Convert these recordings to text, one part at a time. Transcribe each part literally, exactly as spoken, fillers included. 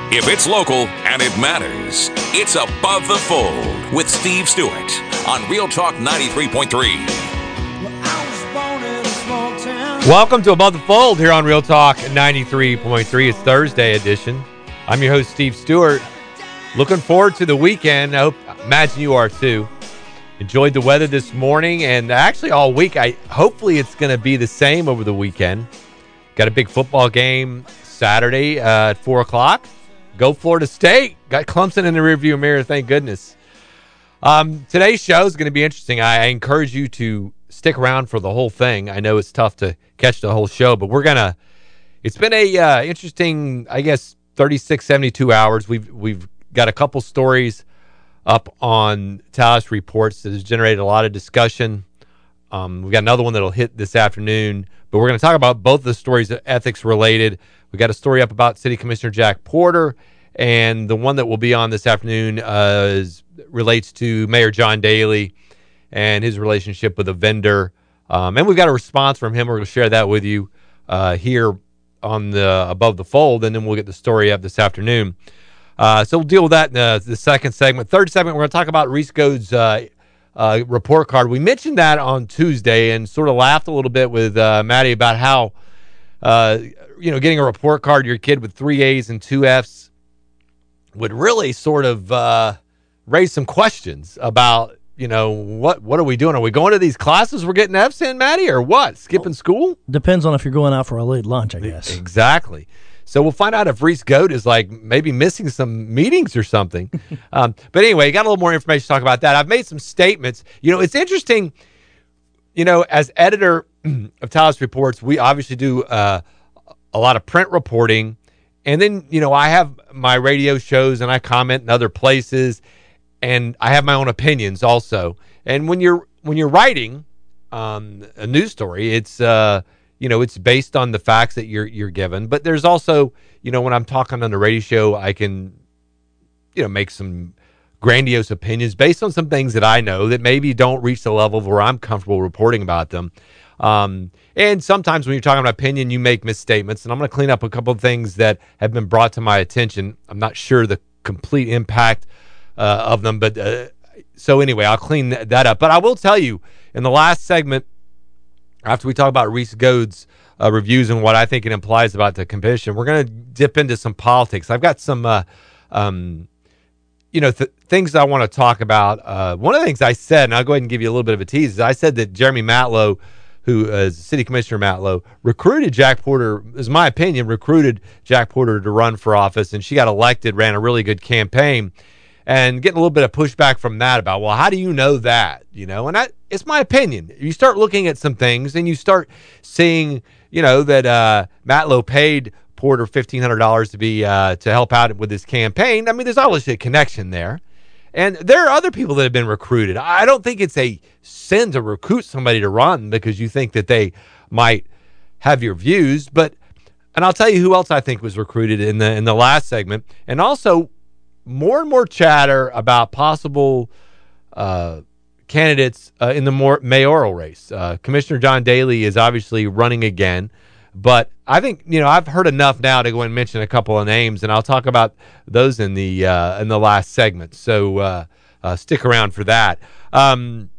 If it's local and it matters, it's Above the Fold with Steve Stewart on Real Talk ninety-three point three. Welcome to Above the Fold here on Real Talk ninety-three point three. It's Thursday edition. I'm your host, Steve Stewart. Looking forward to the weekend. I hope, imagine you are too. Enjoyed the weather this morning and actually all week. I hopefully it's going to be the same over the weekend. Got a big football game Saturday uh, at four o'clock. Go Florida State. Got Clemson in the rearview mirror, thank goodness. Um, today's show is going to be interesting. I, I encourage you to stick around for the whole thing. I know it's tough to catch the whole show, but we're going to – it's been a uh, interesting, I guess, thirty-six, seventy-two hours. We've, we've got a couple stories up on Talis Reports that has generated a lot of discussion. Um, we've got another one that will hit this afternoon, but we're going to talk about both the stories that ethics related. We got a story up about City Commissioner Jack Porter, and the one that will be on this afternoon uh, is, relates to Mayor John Daley and his relationship with a vendor. Um, and we've got a response from him. We're going to share that with you uh, here on the Above the Fold, and then we'll get the story up this afternoon. Uh, so we'll deal with that in the, the second segment. Third segment, we're going to talk about Reese Gode's uh, uh, report card. We mentioned that on Tuesday and sort of laughed a little bit with uh, Maddie about how uh, you know, getting a report card, your kid with three A's and two F's would really sort of uh, raise some questions about, you know, what what are we doing? Are we going to these classes we're getting F's in, Maddie, or what? Skipping school? Depends on if you're going out for a late lunch, I guess. Exactly. So we'll find out if Reese Gode is like maybe missing some meetings or something. um, but anyway, got a little more information to talk about that. I've made some statements. You know, it's interesting, you know, as editor of Talis Reports, we obviously do uh, a lot of print reporting. And then, you know, I have my radio shows and I comment in other places, and I have my own opinions also. And when you're when you're writing um, a news story, it's uh, you know, it's based on the facts that you're you're given. But there's also, you know, when I'm talking on the radio show, I can, you know, make some grandiose opinions based on some things that I know that maybe don't reach the level where I'm comfortable reporting about them. Um, and sometimes when you're talking about opinion, you make misstatements, and I'm going to clean up a couple of things that have been brought to my attention. I'm not sure the complete impact uh, of them, but uh, so anyway, I'll clean th- that up. But I will tell you, in the last segment, after we talk about Reese Gode's uh, reviews and what I think it implies about the commission, we're going to dip into some politics. I've got some, uh, um, you know, th- things I want to talk about. Uh, one of the things I said, and I'll go ahead and give you a little bit of a tease, is I said that Jeremy Matlow, who is City Commissioner Matlow, recruited Jack Porter, is my opinion, recruited Jack Porter to run for office, and she got elected, ran a really good campaign, and getting a little bit of pushback from that about, well, how do you know that? You know, and that, it's my opinion. You start looking at some things, and you start seeing, you know, that uh, Matlow paid Porter fifteen hundred dollars to be uh, to help out with his campaign. I mean, there's obviously a connection there. And there are other people that have been recruited. I don't think it's a sin to recruit somebody to run because you think that they might have your views. But, and I'll tell you who else I think was recruited in the in the last segment. And also, more and more chatter about possible uh, candidates uh, in the more mayoral race. Uh, Commissioner John Daley is obviously running again. But I think, you know, I've heard enough now to go and mention a couple of names, and I'll talk about those in the uh, in the last segment. So uh, uh, stick around for that. Um,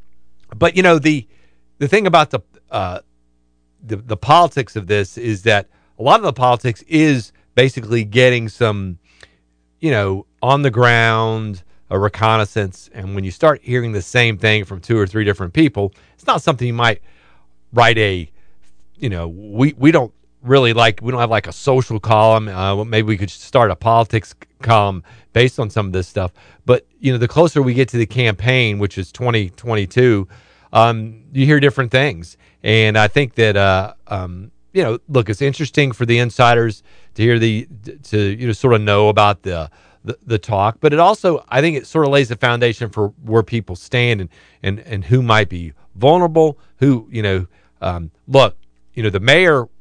but you know, the the thing about the, uh, the the politics of this is that a lot of the politics is basically getting some, you know, on the ground, a reconnaissance, and when you start hearing the same thing from two or three different people, it's not something you might write a You know, we, we don't really like, we don't have like a social column. Uh, maybe we could start a politics column based on some of this stuff. But, you know, the closer we get to the campaign, which is twenty twenty-two, um, you hear different things. And I think that, uh, um, you know, look, it's interesting for the insiders to hear the, to, you know, sort of know about the, the, the talk. But it also, I think it sort of lays the foundation for where people stand and, and, and who might be vulnerable, who, you know, um, look, you know, the mayor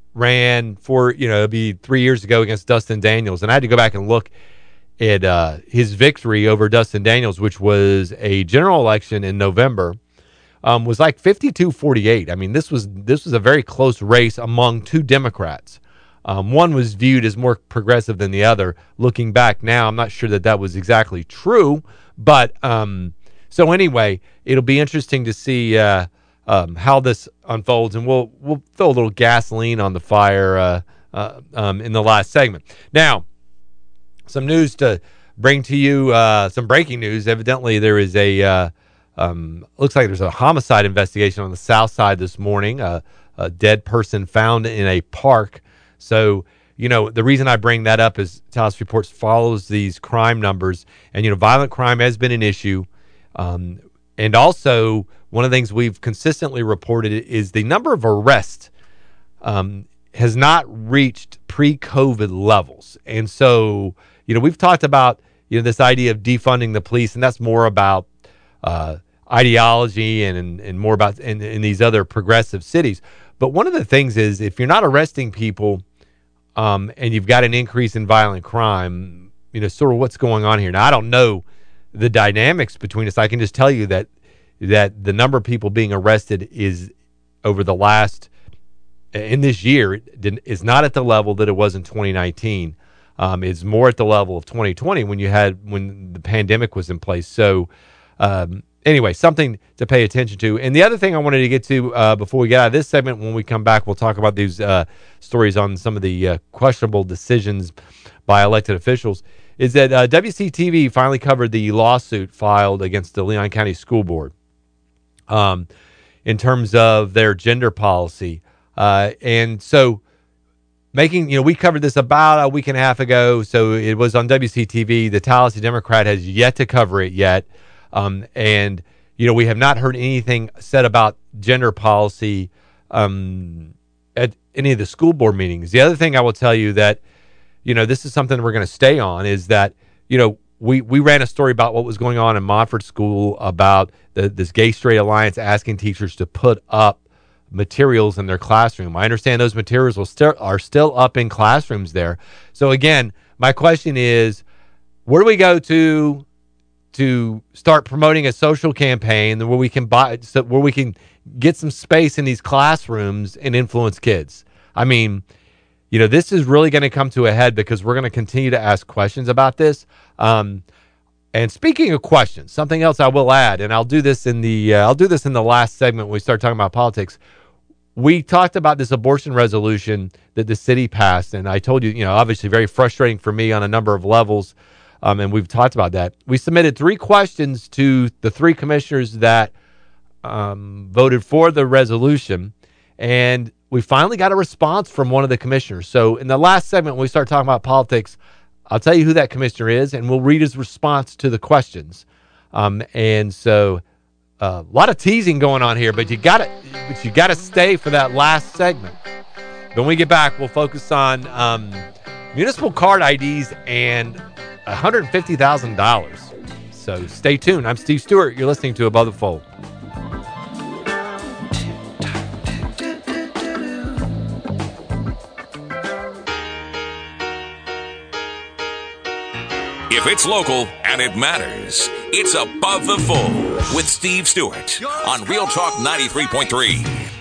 ran for, you know, it'd be three years ago against Dustin Daniels. And I had to go back and look at uh, his victory over Dustin Daniels, which was a general election in November, um, was like fifty-two forty-eight. I mean, this was this was a very close race among two Democrats. Um, one was viewed as more progressive than the other. Looking back now, I'm not sure that that was exactly true. But um, so anyway, it'll be interesting to see uh, um, how this unfolds, and we'll we'll throw a little gasoline on the fire uh, uh, um, in the last segment. Now, some news to bring to you, uh, some breaking news. Evidently, there is a uh, um, looks like there's a homicide investigation on the south side this morning. Uh, a dead person found in a park. So, you know, the reason I bring that up is Taos Reports follows these crime numbers. And, you know, violent crime has been an issue. Um, and also, one of the things we've consistently reported is the number of arrests um, has not reached pre-COVID levels. And so, you know, we've talked about, you know, this idea of defunding the police, and that's more about uh, ideology and, and, and more about in, in these other progressive cities. But one of the things is if you're not arresting people um, and you've got an increase in violent crime, you know, sort of what's going on here. Now, I don't know the dynamics between us. I can just tell you that that the number of people being arrested is over the last, in this year, is not at the level that it was in twenty nineteen. Um, it's more at the level of twenty twenty when you had, when the pandemic was in place. So, um, Anyway, something to pay attention to. And the other thing I wanted to get to uh, before we get out of this segment, when we come back, we'll talk about these uh, stories on some of the uh, questionable decisions by elected officials, is that uh, W C T V finally covered the lawsuit filed against the Leon County School Board um, in terms of their gender policy. Uh, and so making, you know, we covered this about a week and a half ago, so it was on W C T V. The Tallahassee Democrat has yet to cover it yet. Um, and, you know, we have not heard anything said about gender policy um, at any of the school board meetings. The other thing I will tell you that, you know, this is something we're going to stay on is that, you know, we, we ran a story about what was going on in Montford School about the, this Gay Straight Alliance asking teachers to put up materials in their classroom. I understand those materials will still are still up in classrooms there. So, again, my question is, where do we go to to start promoting a social campaign where we can buy, so where we can get some space in these classrooms and influence kids? I mean, you know, this is really going to come to a head because we're going to continue to ask questions about this. Um, and speaking of questions, something else I will add, and I'll do this in the uh, I'll do this in the last segment when we start talking about politics. We talked about this abortion resolution that the city passed, and I told you, you know, obviously very frustrating for me on a number of levels. Um, and we've talked about that. We submitted three questions to the three commissioners that um, voted for the resolution, and we finally got a response from one of the commissioners. So in the last segment, when we start talking about politics, I'll tell you who that commissioner is, and we'll read his response to the questions. Um, and so uh, a lot of teasing going on here, but you got to but you got to stay for that last segment. When we get back, we'll focus on um, municipal card I Ds and one hundred fifty thousand dollars. So stay tuned. I'm Steve Stewart. You're listening to Above the Fold. If it's local and it matters, it's Above the Fold with Steve Stewart on Real Talk ninety-three point three.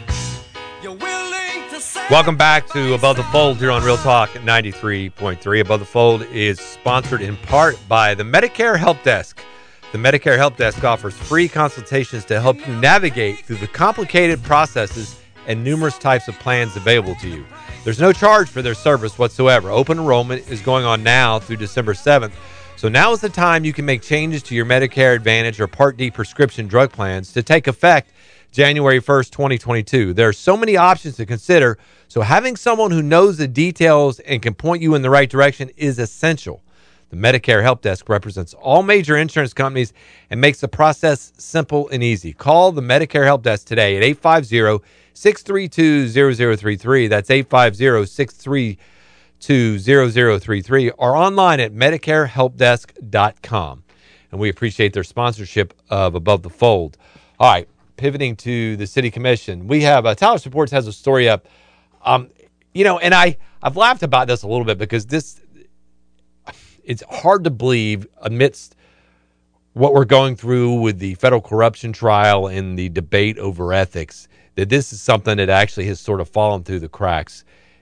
Welcome back to Above the Fold here on Real Talk ninety-three point three. Above the Fold is sponsored in part by the Medicare Help Desk. The Medicare Help Desk offers free consultations to help you navigate through the complicated processes and numerous types of plans available to you. There's no charge for their service whatsoever. Open enrollment is going on now through December seventh. So now is the time you can make changes to your Medicare Advantage or Part D prescription drug plans to take effect January first, twenty twenty-two. There are so many options to consider, so having someone who knows the details and can point you in the right direction is essential. The Medicare Help Desk represents all major insurance companies and makes the process simple and easy. Call the Medicare Help Desk today at eight five zero, six three two, zero zero three three. That's eight five zero, six three two, zero zero three three, or online at medicare help desk dot com. And we appreciate their sponsorship of Above the Fold. All right. Pivoting to the city commission, we have uh, Taos Reports has a story up. Um, you know, and I I've laughed about this a little bit because this it's hard to believe amidst what we're going through with the federal corruption trial and the debate over ethics that this is something that actually has sort of fallen through the cracks.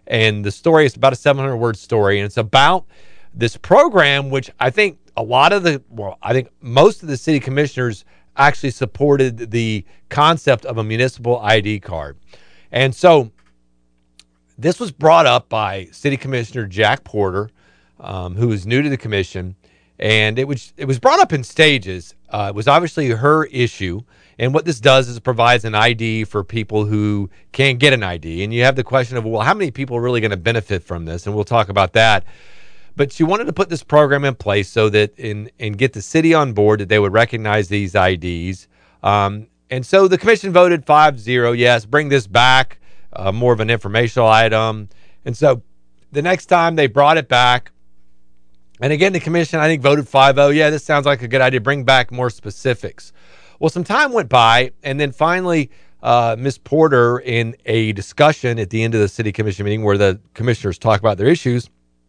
And the story is about a seven hundred word story, and it's about this program, which I think a lot of the, well, I think most of the city commissioners actually supported the concept of a municipal I D card. And so this was brought up by City Commissioner Jack Porter, um, who is new to the commission, and it was it was brought up in stages. Uh, it was obviously her issue, and what this does is it provides an I D for people who can't get an I D. And you have the question of, well, how many people are really going to benefit from this? And we'll talk about that. But she wanted to put this program in place so that in and get the city on board that they would recognize these I Ds. Um, and so the commission voted five zero, yes, bring this back, uh, more of an informational item. And so the next time they brought it back, and again, the commission, I think, voted five oh, yeah, this sounds like a good idea, bring back more specifics. Well, some time went by, and then finally, uh, Miz Porter, in a discussion at the end of the city commission meeting where the commissioners talk about their issues,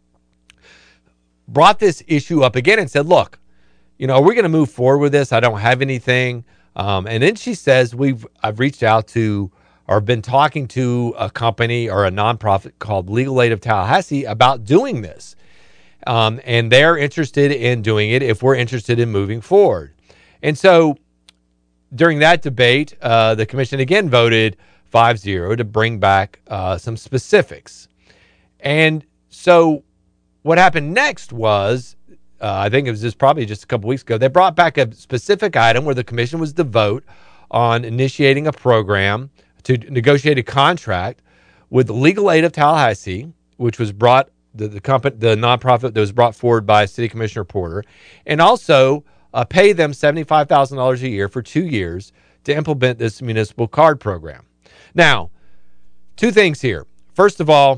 brought this issue up again and said, look, you know, are we going to move forward with this? I don't have anything. Um, and then she says, we've I've reached out to or been talking to a company or a nonprofit called Legal Aid of Tallahassee about doing this. Um, and they're interested in doing it if we're interested in moving forward. And so during that debate, uh, the commission again voted five zero to bring back uh, some specifics. And so what happened next was, uh, I think it was just probably just a couple weeks ago, they brought back a specific item where the commission was to vote on initiating a program to negotiate a contract with the Legal Aid of Tallahassee, which was brought the the company, the nonprofit that was brought forward by City Commissioner Porter, and also uh, pay them seventy-five thousand dollars a year for two years to implement this municipal card program. Now, two things here. First of all,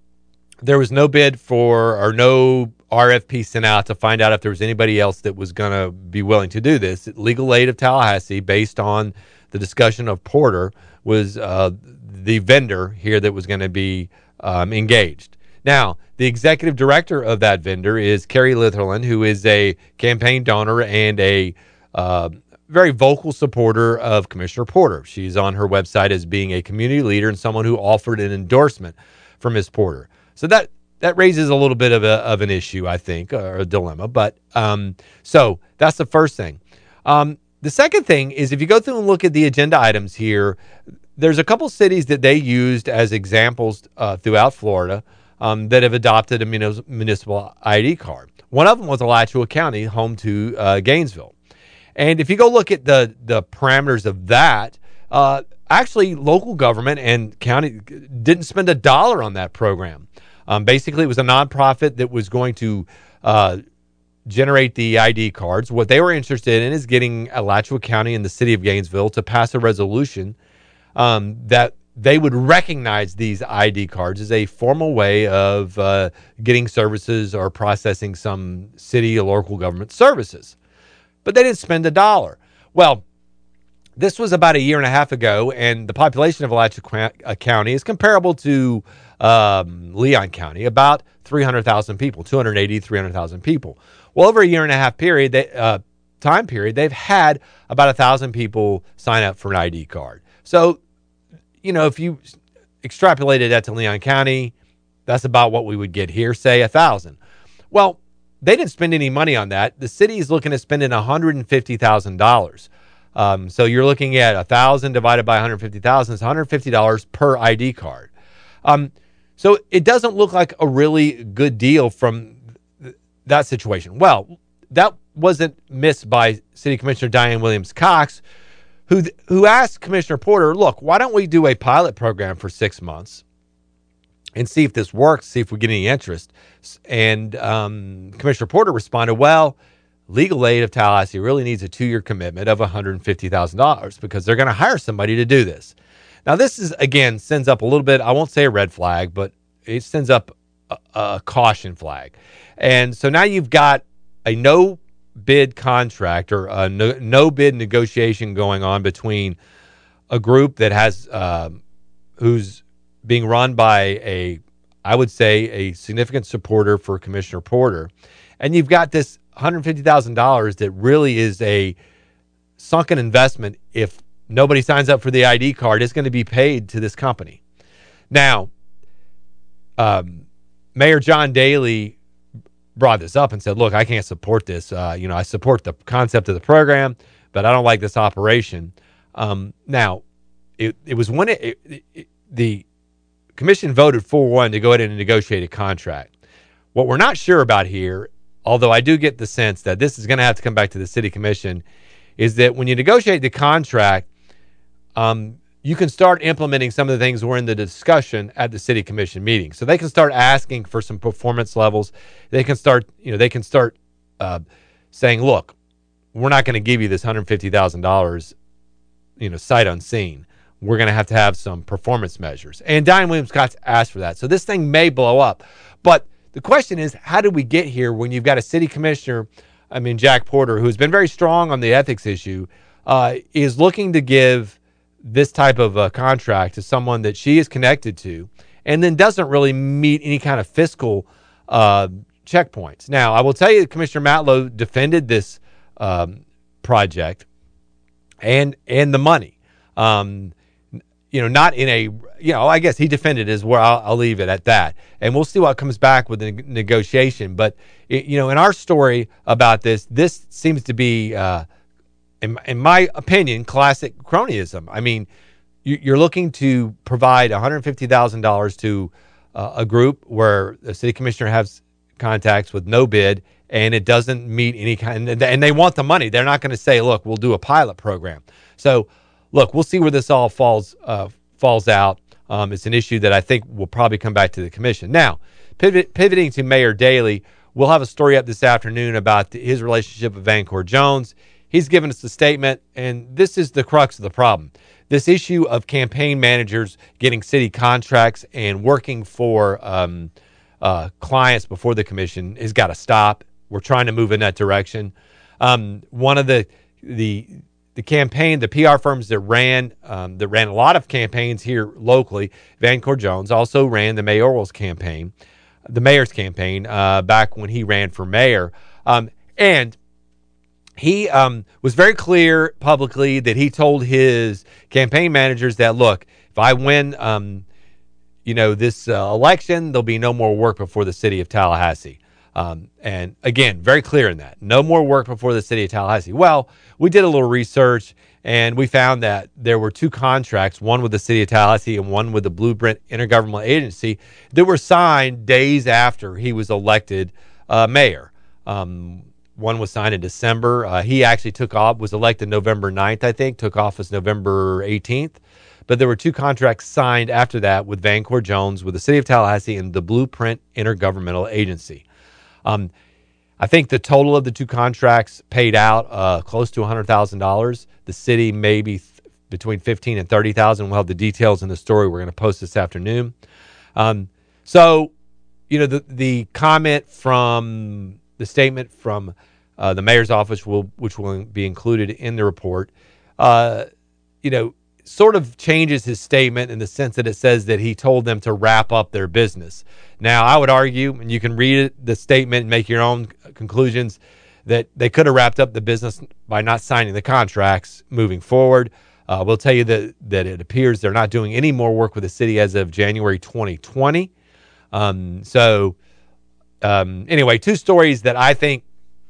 there was no bid for or no R F P sent out to find out if there was anybody else that was going to be willing to do this. Legal Aid of Tallahassee, based on the discussion of Porter, was uh, the vendor here that was going to be um, engaged. Now, the executive director of that vendor is Carrie Litherland, who is a campaign donor and a uh, very vocal supporter of Commissioner Porter. She's on her website as being a community leader and someone who offered an endorsement for Miz Porter. So that that raises a little bit of a of an issue, I think, or a dilemma. But um, so that's the first thing. Um, the second thing is, if you go through and look at the agenda items here, there's a couple cities that they used as examples uh, throughout Florida um, that have adopted a municipal I D card. One of them was Alachua County, home to uh, Gainesville. And if you go look at the the parameters of that, uh, actually local government and county didn't spend a dollar on that program. Um, basically, it was a nonprofit that was going to uh, generate the I D cards. What they were interested in is getting Alachua County and the city of Gainesville to pass a resolution um, that they would recognize these I D cards as a formal way of uh, getting services or processing some city or local government services. But they didn't spend a dollar. Well, this was about a year and a half ago, and the population of Alachua County is comparable to um, Leon County, about three hundred thousand people, two hundred eighty, three hundred thousand people. Well, over a year and a half period, they, uh, time period, they've had about one thousand people sign up for an I D card. So, you know, if you extrapolated that to Leon County, that's about what we would get here, say one thousand. Well, they didn't spend any money on that. The city is looking at spending one hundred fifty thousand dollars. Um, so you're looking at one thousand divided by one hundred fifty thousand is one hundred fifty dollars per I D card. Um, so it doesn't look like a really good deal from th- that situation. Well, that wasn't missed by City Commissioner Diane Williams-Cox, who th- who asked Commissioner Porter, look, why don't we do a pilot program for six months and see if this works, see if we get any interest? And um, Commissioner Porter responded, well, Legal Aid of Tallahassee really needs a two-year commitment of one hundred fifty thousand dollars because they're going to hire somebody to do this. Now, this is, again, sends up a little bit, I won't say a red flag, but it sends up a, a caution flag. And so now you've got a no-bid contract or a no, no-bid negotiation going on between a group that has, um, who's being run by a, I would say, a significant supporter for Commissioner Porter. And you've got this one hundred fifty thousand dollars that really is a sunken investment. If nobody signs up for the I D card, it's going to be paid to this company. Now, um, Mayor John Daley brought this up and said, look, I can't support this. Uh, you know, I support the concept of the program, but I don't like this operation. Um, now, it, it was when it, it, it, the commission voted four one to go ahead and negotiate a contract. What we're not sure about here, although I do get the sense that this is going to have to come back to the city commission, is that when you negotiate the contract, um, you can start implementing some of the things that were in the discussion at the city commission meeting. So they can start asking for some performance levels. They can start, you know, they can start uh, saying, look, we're not going to give you this one hundred fifty thousand dollars, you know, sight unseen. We're going to have to have some performance measures. And Diane Williams-Scott's asked for that. So this thing may blow up. But the question is, how did we get here when you've got a city commissioner, I mean, Jack Porter, who's been very strong on the ethics issue, uh, is looking to give this type of uh, contract to someone that she is connected to, and then doesn't really meet any kind of fiscal uh, checkpoints. Now, I will tell you that Commissioner Matlow defended this um, project and and the money. Um, you know, not in a, you know, I guess he defended it is where I'll, I'll leave it at that. And we'll see what comes back with the negotiation. But, it, you know, in our story about this, this seems to be, uh, in, in my opinion, classic cronyism. I mean, you, you're looking to provide one hundred fifty thousand dollars to uh, a group where the city commissioner has contacts with no bid, and it doesn't meet any kind, and they want the money. They're not going to say, look, we'll do a pilot program. So, look, we'll see where this all falls uh, falls out. Um, it's an issue that I think will probably come back to the commission. Now, pivot, pivoting to Mayor Daley, we'll have a story up this afternoon about the, his relationship with Vancor Jones. He's given us a statement, and this is the crux of the problem. This issue of campaign managers getting city contracts and working for um, uh, clients before the commission has got to stop. We're trying to move in that direction. Um, one of the the the campaign, the P R firms that ran um, that ran a lot of campaigns here locally, Vancor Jones also ran the mayoral's campaign, the mayor's campaign uh, back when he ran for mayor, um, and he um, was very clear publicly that he told his campaign managers that, look, if I win, um, you know, this uh, election, there'll be no more work before the city of Tallahassee. Um, and again, very clear in that. No more work before the city of Tallahassee. Well, we did a little research, and we found that there were two contracts, one with the city of Tallahassee and one with the Blueprint Intergovernmental Agency, that were signed days after he was elected uh, mayor. Um, one was signed in December. Uh, he actually took off, was elected November ninth, I think, took office November eighteenth. But there were two contracts signed after that with Vancor Jones, with the city of Tallahassee, and the Blueprint Intergovernmental Agency. Um, I think the total of the two contracts paid out uh, close to one hundred thousand dollars. The city maybe th- between fifteen and thirty thousand dollars. We'll have the details in the story we're going to post this afternoon. Um, so, you know, the the comment from the statement from uh, the mayor's office, will which will be included in the report, uh, you know, sort of changes his statement in the sense that it says that he told them to wrap up their business. Now, I would argue, and you can read it, the statement and make your own conclusions, that they could have wrapped up the business by not signing the contracts moving forward. Uh, we'll tell you that, that it appears they're not doing any more work with the city as of January twenty twenty. Um, so, um, anyway, two stories that I think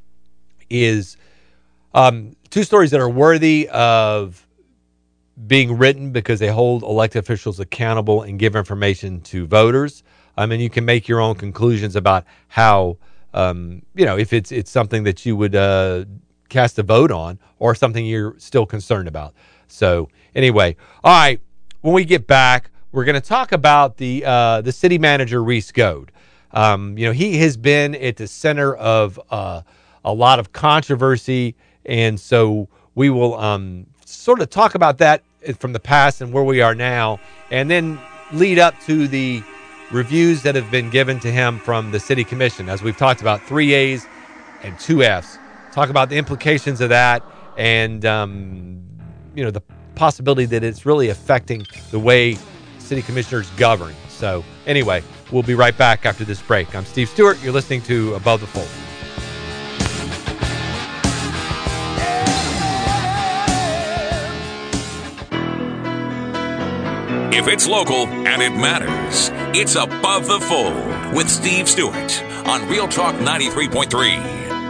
is um, two stories that are worthy of being written because they hold elected officials accountable and give information to voters. I mean, you can make your own conclusions about how, um, you know, if it's it's something that you would uh, cast a vote on or something you're still concerned about. So anyway, all right, when we get back, we're going to talk about the uh, the city manager, Reese Goad. Um, you know, he has been at the center of uh, a lot of controversy, and so we will um, sort of talk about that from the past and where we are now, and then lead up to the reviews that have been given to him from the city commission. As we've talked about, three A's and two F's. Talk about the implications of that and, um, you know, the possibility that it's really affecting the way city commissioners govern. So anyway, we'll be right back after this break. I'm Steve Stewart. You're listening to Above the Fold. If it's local and it matters, it's Above the Fold with Steve Stewart on Real Talk ninety-three point three.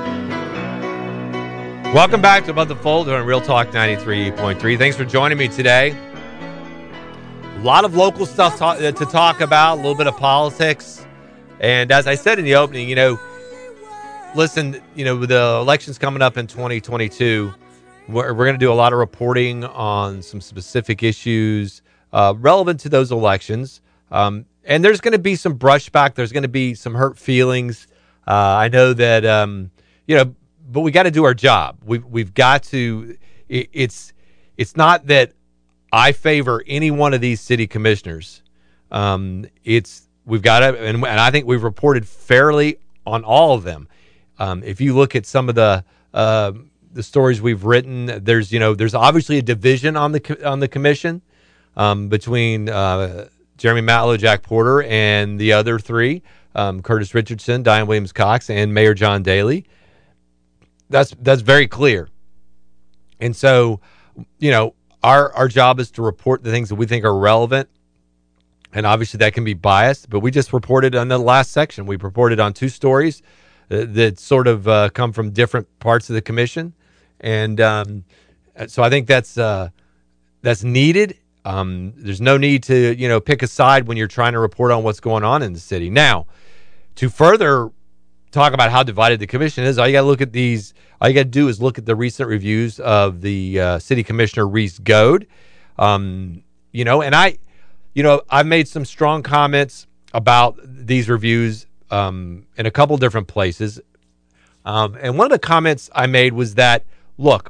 Welcome back to Above the Fold on Real Talk ninety-three point three. Thanks for joining me today. A lot of local stuff to, to talk about, a little bit of politics. And as I said in the opening, you know, listen, you know, with the elections coming up in twenty twenty-two, we're, we're going to do a lot of reporting on some specific issues uh, relevant to those elections. Um, and there's going to be some brushback. There's going to be some hurt feelings. Uh, I know that, um, you know, but we got to do our job. We've, we've got to, it, it's, it's not that I favor any one of these city commissioners. Um, it's, we've got to, and, and I think we've reported fairly on all of them. Um, if you look at some of the, uh, the stories we've written, there's, you know, there's obviously a division on the, on the commission, um, between, uh, Jeremy Matlow, Jack Porter, and the other three, um, Curtis Richardson, Diane Williams-Cox, and Mayor John Daley. That's, that's very clear. And so, you know, our, our job is to report the things that we think are relevant. And obviously that can be biased, but we just reported on the last section. We reported on two stories uh, that sort of uh, come from different parts of the commission. And um, so I think that's, uh, that's needed. Um, there's no need to, you know, pick a side when you're trying to report on what's going on in the city. Now, to further talk about how divided the commission is, all you got to look at these, all you got to do is look at the recent reviews of the uh, city commissioner, Reese Goad. Um, you know, and I, you know, I've made some strong comments about these reviews um, in a couple different places. Um, and one of the comments I made was that, look,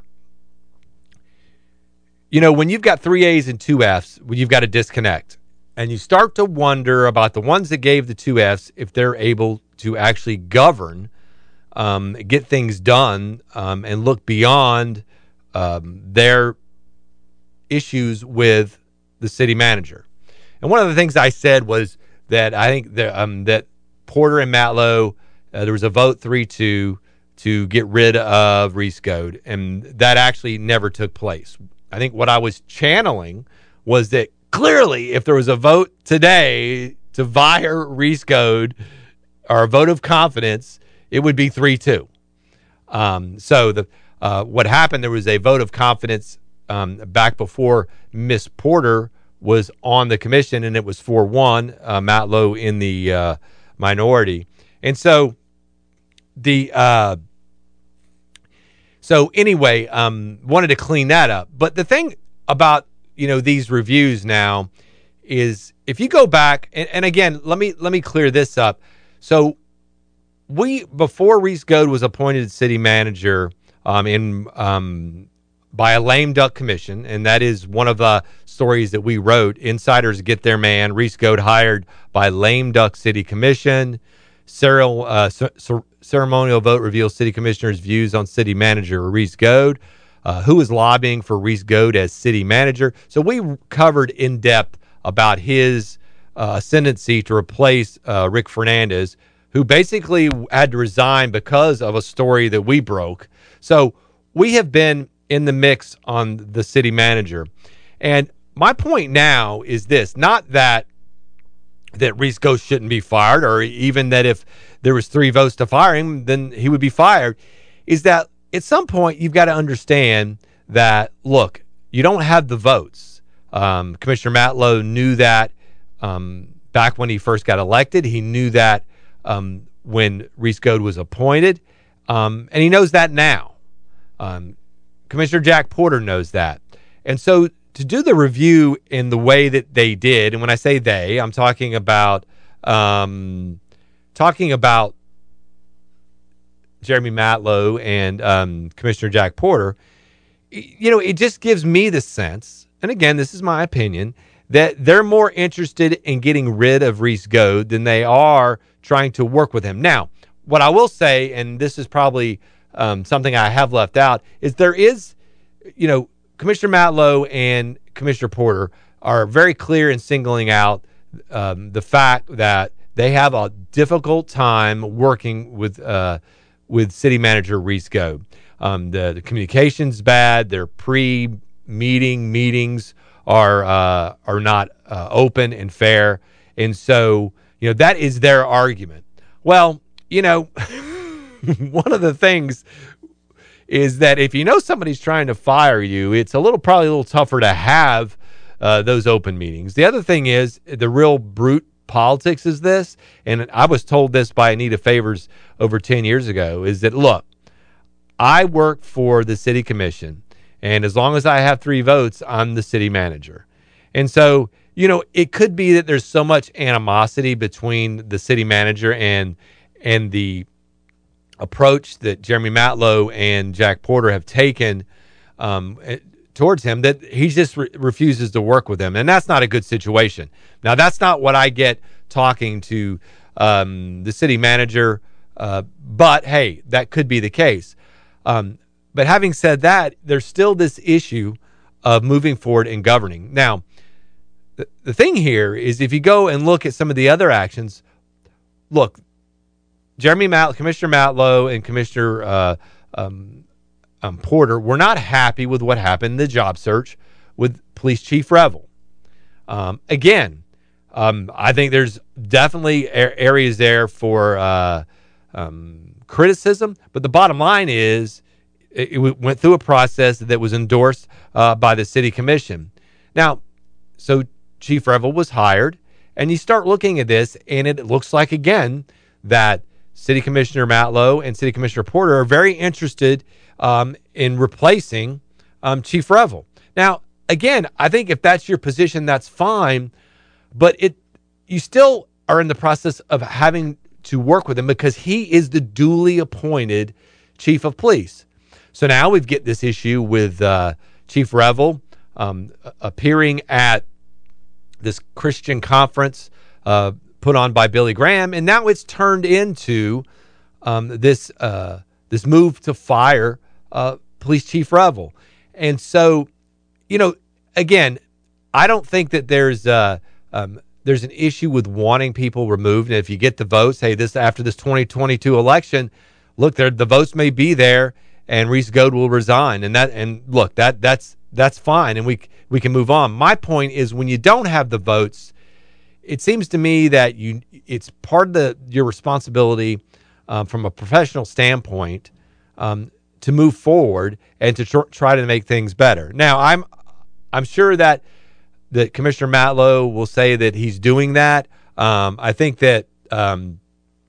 you know, when you've got three A's and two F's, well, you've got to disconnect. And you start to wonder about the ones that gave the two F's, if they're able to actually govern, um, get things done, um, and look beyond um, their issues with the city manager. And one of the things I said was that I think that, um, that Porter and Matlow, uh, there was a vote three two to get rid of Reese Goad, and that actually never took place. I think what I was channeling was that clearly if there was a vote today to fire Reese Goad or a vote of confidence, it would be three two. Um, so the uh, what happened, there was a vote of confidence um, back before Miss Porter was on the commission, and it was four one, uh, Matlow in the uh, minority. And so the uh, so anyway, um, wanted to clean that up. But the thing about, you know, these reviews now is if you go back, and, and again, let me let me clear this up. So we, before Reese Goad was appointed city manager um, in um, by a lame duck commission, and that is one of the stories that we wrote, Insiders Get Their Man, Reese Goad hired by lame duck city commission. Serial, uh, c- ceremonial vote reveals city commissioner's views on city manager Reese Goad, uh, who is lobbying for Reese Goad as city manager. So we covered in depth about his uh, ascendancy to replace uh, Rick Fernandez, who basically had to resign because of a story that we broke. So we have been in the mix on the city manager. And my point now is this, not that that Reese Goad shouldn't be fired, or even that if there was three votes to fire him, then he would be fired, is that at some point you've got to understand that, look, you don't have the votes. Um, Commissioner Matlow knew that um, back when he first got elected. He knew that um, when Reese Goad was appointed, um, and he knows that now. Um, Commissioner Jack Porter knows that. And so to do the review in the way that they did, and when I say they, I'm talking about um, talking about Jeremy Matlow and um, Commissioner Jack Porter, you know, it just gives me the sense, and again, this is my opinion, that they're more interested in getting rid of Reese Goad than they are trying to work with him. Now, what I will say, and this is probably um, something I have left out, is there is, you know, Commissioner Matlow and Commissioner Porter are very clear in singling out um, the fact that they have a difficult time working with uh, with city manager Reese Goad. Um, the, the communication's bad. Their pre-meeting meetings are uh, are not uh, open and fair. And so, you know, that is their argument. Well, you know, one of the things is that if you know somebody's trying to fire you, it's a little probably a little tougher to have uh, those open meetings. The other thing is the real brute politics is this, and I was told this by Anita Favors over ten years ago, is that, look, I work for the city commission, and as long as I have three votes, I'm the city manager. And so, you know, it could be that there's so much animosity between the city manager and and the approach that Jeremy Matlow and Jack Porter have taken um, towards him that he just re- refuses to work with them. And that's not a good situation. Now, that's not what I get talking to um, the city manager, uh, but, hey, that could be the case. Um, but having said that, there's still this issue of moving forward and governing. Now, the, the thing here is if you go and look at some of the other actions, look, Jeremy Matt, Commissioner Matlow and Commissioner uh, um, um, Porter were not happy with what happened in the job search with Police Chief Revel. Um, again, um, I think there's definitely a- areas there for uh, um, criticism, but the bottom line is it, it went through a process that was endorsed uh, by the City Commission. Now, so Chief Revel was hired, and you start looking at this, and it looks like, again, that City Commissioner Matlow and City Commissioner Porter are very interested um, in replacing um, Chief Revel. Now, again, I think if that's your position, that's fine, but it you still are in the process of having to work with him because he is the duly appointed Chief of Police. So now we've get this issue with uh, Chief Revel um, appearing at this Christian conference uh put on by Billy Graham, and now it's turned into um, this uh, this move to fire uh, Police Chief Revel. And so, you know, again, I don't think that there's uh, um, there's an issue with wanting people removed. And if you get the votes, hey, this after this twenty twenty-two election, look, there the votes may be there, and Reese Goad will resign, and that and look that that's that's fine, and we we can move on. My point is when you don't have the votes, it seems to me that you it's part of the your responsibility um, from a professional standpoint um, to move forward and to tr- try to make things better. Now, I'm I'm sure that that Commissioner Matlow will say that he's doing that. Um, I think that um,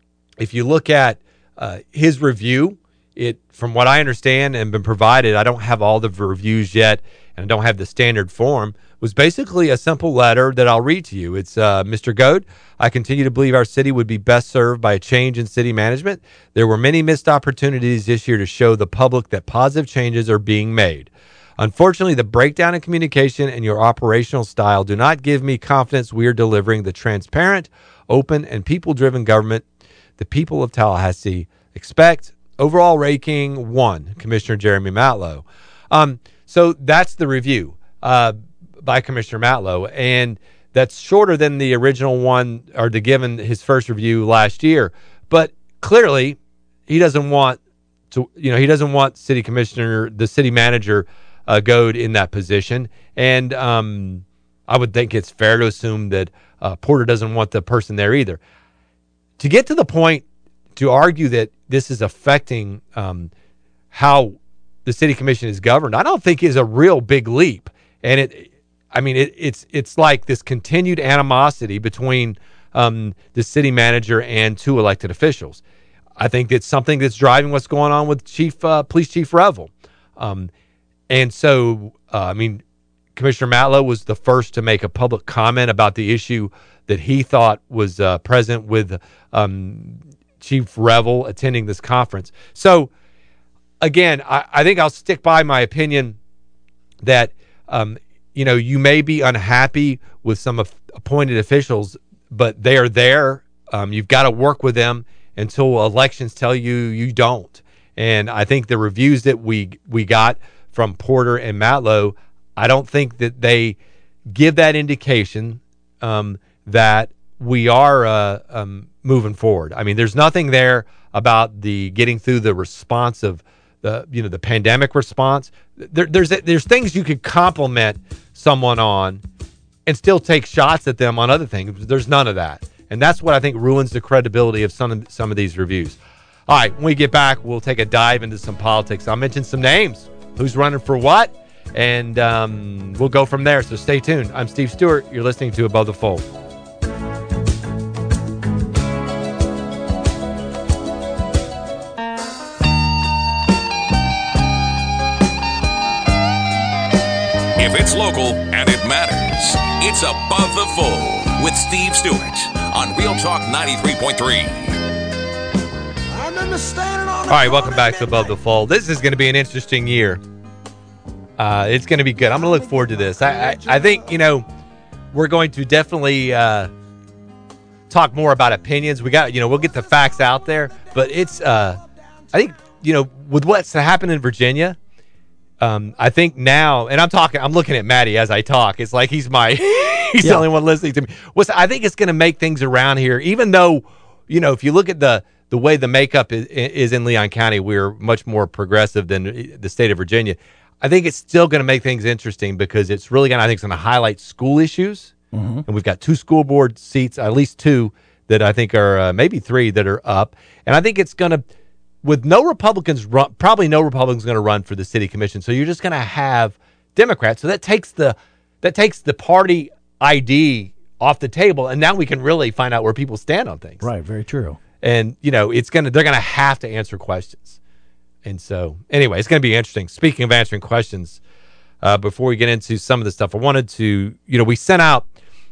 if you look at uh, his review, it from what I understand and been provided, I don't have all the reviews yet, and I don't have the standard form, was basically a simple letter that I'll read to you. It's, uh, Mister Goad, I continue to believe our city would be best served by a change in city management. There were many missed opportunities this year to show the public that positive changes are being made. Unfortunately, the breakdown in communication and your operational style do not give me confidence we are delivering the transparent, open, and people-driven government the people of Tallahassee expect. Overall ranking one, Commissioner Jeremy Matlow. Um, so that's the review uh, by Commissioner Matlow, and that's shorter than the original one or the given his first review last year. But clearly, he doesn't want to. You know, he doesn't want city commissioner, the city manager, uh, Goad in that position. And um, I would think it's fair to assume that uh, Porter doesn't want the person there either. To get to the point to argue that this is affecting um, how the city commission is governed, I don't think is a real big leap. And it, I mean, it, it's it's like this continued animosity between um, the city manager and two elected officials. I think it's something that's driving what's going on with Chief uh, Police Chief Revel. Um, and so, uh, I mean, Commissioner Matlow was the first to make a public comment about the issue that he thought was uh, present with um, Chief Revel attending this conference. So, again, I, I think I'll stick by my opinion that, um, you know, you may be unhappy with some of appointed officials, but they are there. Um, you've got to work with them until elections tell you you don't. And I think the reviews that we we got from Porter and Matlow, I don't think that they give that indication um, that we are uh, um, moving forward. I mean, there's nothing there about the getting through the response of the you know the pandemic response. There, there's there's things you could compliment someone on and still take shots at them on other things. There's none of that. And that's what I think ruins the credibility of some of, some of these reviews. All right, when we get back, we'll take a dive into some politics. I'll mention some names, who's running for what, and um, we'll go from there. So stay tuned. I'm Steve Stewart. You're listening to Above the Fold. If it's local and it matters, it's Above the Fold with Steve Stewart on Real Talk ninety-three point three. All right, welcome back to Above the Fold. This is going to be an interesting year. Uh, it's going to be good. I'm going to look forward to this. I, I, I think, you know, we're going to definitely uh, talk more about opinions. We got, you know, we'll get the facts out there, but it's, uh, I think, you know, with what's happened in Virginia, um, I think now, and I'm talking, I'm looking at Maddie as I talk. It's like he's my, he's yeah. the only one listening to me. What's, I think it's going to make things around here, even though, you know, if you look at the, the way the makeup is, is in Leon County, we're much more progressive than the state of Virginia. I think it's still going to make things interesting because it's really going to, I think it's going to highlight school issues. Mm-hmm. And we've got two school board seats, at least two that I think are, uh, maybe three that are up. And I think it's going to, with no Republicans, run, probably no Republicans going to run for the city commission. So you're just going to have Democrats. So that takes the, that takes the party I D off the table. And now we can really find out where people stand on things. Right. Very true. And, you know, it's going to, they're going to have to answer questions. And so, anyway, it's going to be interesting. Speaking of answering questions, uh, before we get into some of the stuff, I wanted to, you know, we sent out,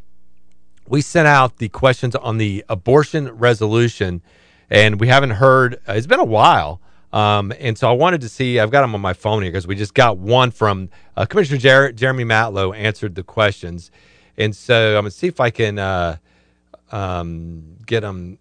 we sent out the questions on the abortion resolution, and we haven't heard, uh, it's been a while. Um, and so I wanted to see, I've got them on my phone here because we just got one from uh, Commissioner Jer- Jeremy Matlow answered the questions. And so I'm going to see if I can uh, um, get them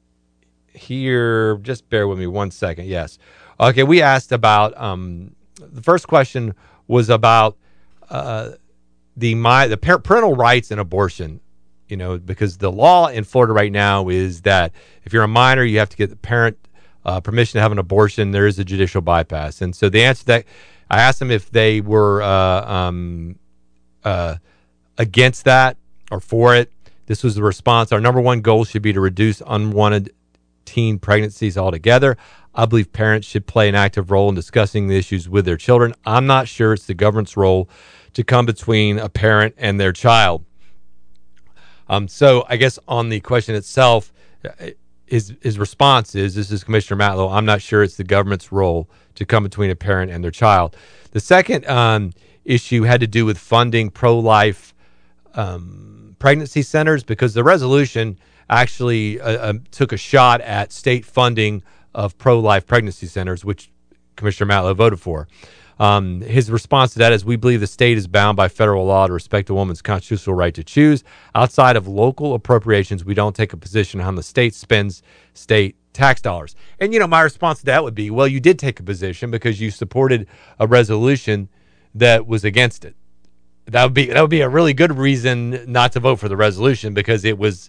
here. Just bear with me one second. Yes. Okay. We asked about, um, the first question was about, uh, the, my, the parental rights in abortion, you know, because the law in Florida right now is that if you're a minor, you have to get the parent, uh, permission to have an abortion. There is a judicial bypass. And so the answer to that, I asked them if they were, uh, um, uh, against that or for it. This was the response. Our number one goal should be to reduce unwanted teen pregnancies altogether. I believe parents should play an active role in discussing the issues with their children. I'm not sure it's the government's role to come between a parent and their child. Um, so I guess on the question itself, his his response is, this is Commissioner Matlow, I'm not sure it's the government's role to come between a parent and their child. The second um, issue had to do with funding pro-life um, pregnancy centers, because the resolution actually uh, uh, took a shot at state funding of pro-life pregnancy centers, which Commissioner Matlow voted for. Um, his response to that is, we believe the state is bound by federal law to respect a woman's constitutional right to choose. Outside of local appropriations, we don't take a position on how the state spends state tax dollars. And, you know, my response to that would be, well, you did take a position because you supported a resolution that was against it. That would be, that would be a really good reason not to vote for the resolution, because it was,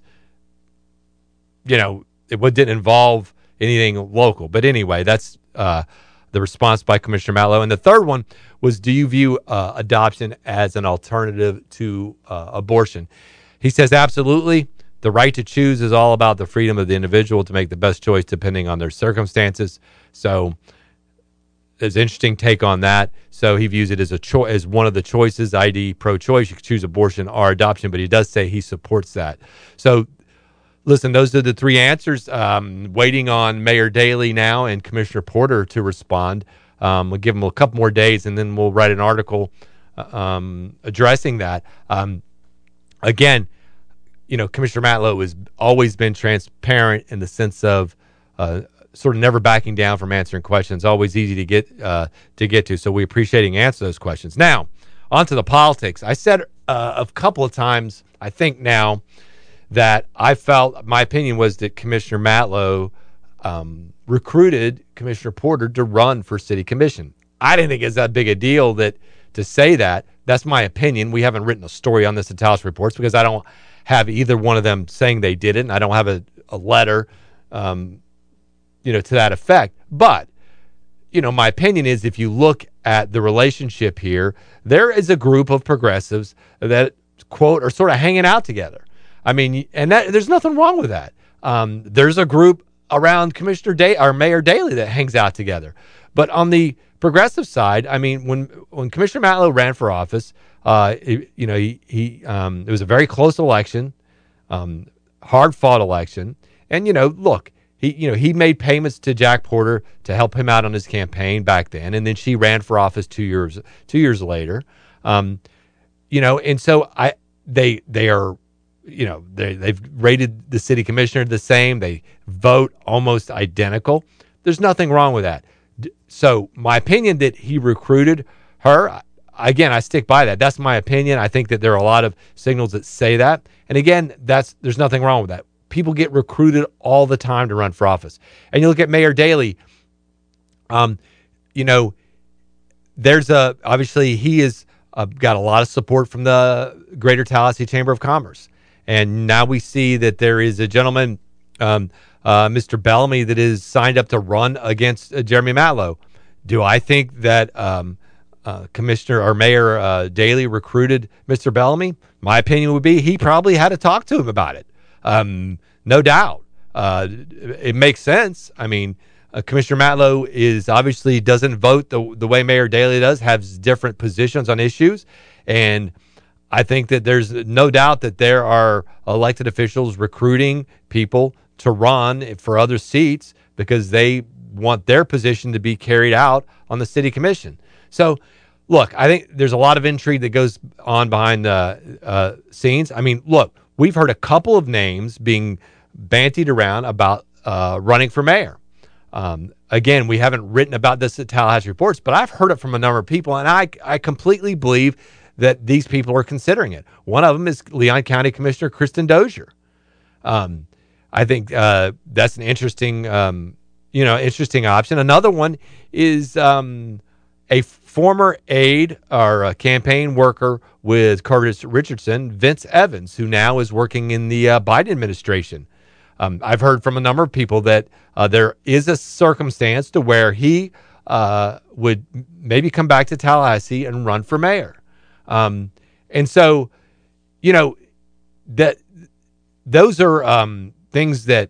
you know, it didn't involve anything local. But anyway, that's uh, the response by Commissioner Matlow. And the third one was, do you view uh, adoption as an alternative to uh, abortion? He says, absolutely. The right to choose is all about the freedom of the individual to make the best choice depending on their circumstances. So there's an interesting take on that. So he views it as a cho- as one of the choices, that is pro-choice. You can choose abortion or adoption, but he does say he supports that. So listen, those are the three answers. Um, waiting on Mayor Daley now and Commissioner Porter to respond. Um, we'll give them a couple more days, and then we'll write an article uh, um, addressing that. Um, again, you know, Commissioner Matlow has always been transparent in the sense of uh, sort of never backing down from answering questions. Always easy to get uh, to get to. So we appreciate him answering those questions. Now, on to the politics. I said uh, a couple of times, I think now, that I felt, my opinion was that Commissioner Matlow um, recruited Commissioner Porter to run for city commission. I didn't think it's that big a deal that to say that. That's my opinion. We haven't written a story on this at Taos Reports because I don't have either one of them saying they did it, and I don't have a, a letter, um, you know, to that effect. But, you know, my opinion is if you look at the relationship here, there is a group of progressives that, quote, are sort of hanging out together. I mean, and that, there's nothing wrong with that. Um, there's a group around Commissioner Day or Mayor Daley that hangs out together. But on the progressive side, I mean, when when Commissioner Matlow ran for office, uh, it, you know, he, he um, it was a very close election, um, hard fought election, and you know, look, he you know he made payments to Jack Porter to help him out on his campaign back then, and then she ran for office two years two years later, um, you know, and so I they they are. You know, they, they've rated the city commissioner the same. They vote almost identical. There's nothing wrong with that. So my opinion that he recruited her, again, I stick by that. That's my opinion. I think that there are a lot of signals that say that. And again, that's there's nothing wrong with that. People get recruited all the time to run for office. And you look at Mayor Daley, um, you know, there's a, obviously he has uh, got a lot of support from the Greater Tallahassee Chamber of Commerce. And now we see that there is a gentleman, um, uh, Mister Bellamy, that is signed up to run against uh, Jeremy Matlow. Do I think that um, uh, Commissioner or Mayor uh, Daley recruited Mister Bellamy? My opinion would be he probably had to talk to him about it. Um, no doubt. Uh, it makes sense. I mean, uh, Commissioner Matlow is obviously doesn't vote the, the way Mayor Daley does, has different positions on issues. And I think that there's no doubt that there are elected officials recruiting people to run for other seats because they want their position to be carried out on the city commission. So, look, I think there's a lot of intrigue that goes on behind the uh, scenes. I mean, look, we've heard a couple of names being bantied around about uh, running for mayor. Um, again, we haven't written about this at Tallahassee Reports, but I've heard it from a number of people, and I, I completely believe that these people are considering it. One of them is Leon County Commissioner Kristen Dozier. Um, I think uh, that's an interesting, um, you know, interesting option. Another one is um, a former aide or a campaign worker with Curtis Richardson, Vince Evans, who now is working in the uh, Biden administration. Um, I've heard from a number of people that uh, there is a circumstance to where he uh, would maybe come back to Tallahassee and run for mayor. Um, and so, you know, that those are um, things that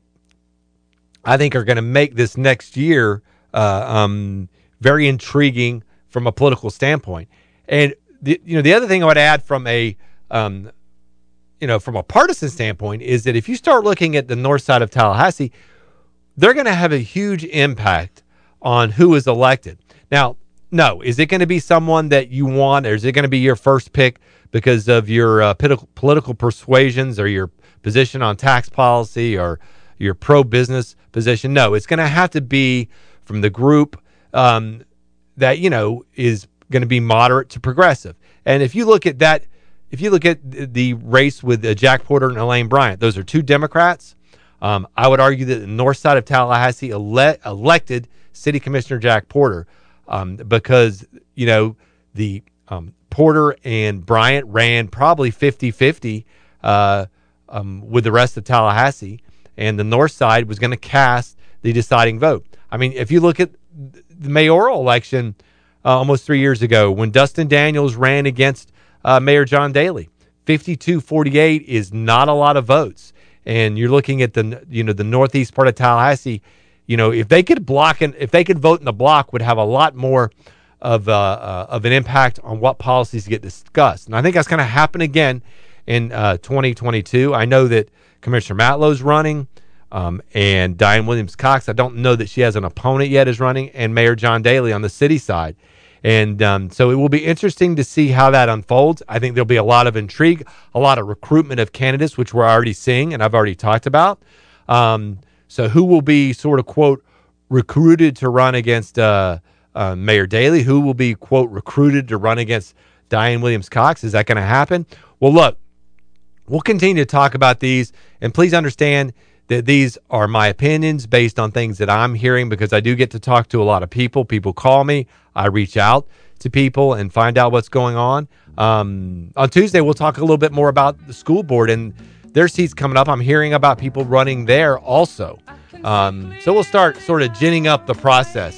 I think are going to make this next year uh, um, very intriguing from a political standpoint. And the, you know, the other thing I would add from a um, you know, from a partisan standpoint is that if you start looking at the north side of Tallahassee, they're going to have a huge impact on who is elected. Now, no, is it going to be someone that you want, or is it going to be your first pick because of your uh, political, political persuasions or your position on tax policy or your pro-business position? No, it's going to have to be from the group um, that, you know, is going to be moderate to progressive. And if you look at that, if you look at the race with uh, Jack Porter and Elaine Bryant, those are two Democrats. Um, I would argue that the north side of Tallahassee ele- elected City Commissioner Jack Porter um, because, you know, the um, Porter and Bryant ran probably fifty-fifty uh, um, with the rest of Tallahassee, and the north side was going to cast the deciding vote. I mean, if you look at the mayoral election uh, almost three years ago when Dustin Daniels ran against uh, Mayor John Daley, fifty-two forty-eight is not a lot of votes. And you're looking at the, you know, the northeast part of Tallahassee, you know, if they could block and if they could vote in the block, would have a lot more of uh, uh, of an impact on what policies get discussed. And I think that's going to happen again in uh, twenty twenty-two. I know that Commissioner Matlow's running, um, and Diane Williams-Cox, I don't know that she has an opponent yet, is running, and Mayor John Daley on the city side. And um, so it will be interesting to see how that unfolds. I think there'll be a lot of intrigue, a lot of recruitment of candidates, which we're already seeing and I've already talked about. Um, so who will be sort of, quote, recruited to run against uh, uh, Mayor Daley? Who will be, quote, recruited to run against Diane Williams-Cox? Is that going to happen? Well, look, we'll continue to talk about these. And please understand that these are my opinions based on things that I'm hearing, because I do get to talk to a lot of people. People call me. I reach out to people and find out what's going on. Um, on Tuesday, we'll talk a little bit more about the school board and their seats coming up. I'm hearing about people running there also. Um, so we'll start sort of ginning up the process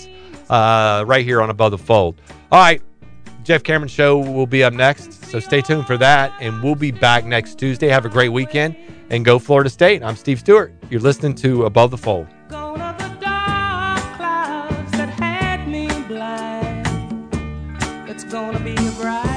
uh, right here on Above the Fold. All right, Jeff Cameron Show will be up next, so stay tuned for that, and we'll be back next Tuesday. Have a great weekend, and go Florida State. I'm Steve Stewart. You're listening to Above the Fold. Gone are the dark clouds that had me blind. It's gonna be a bright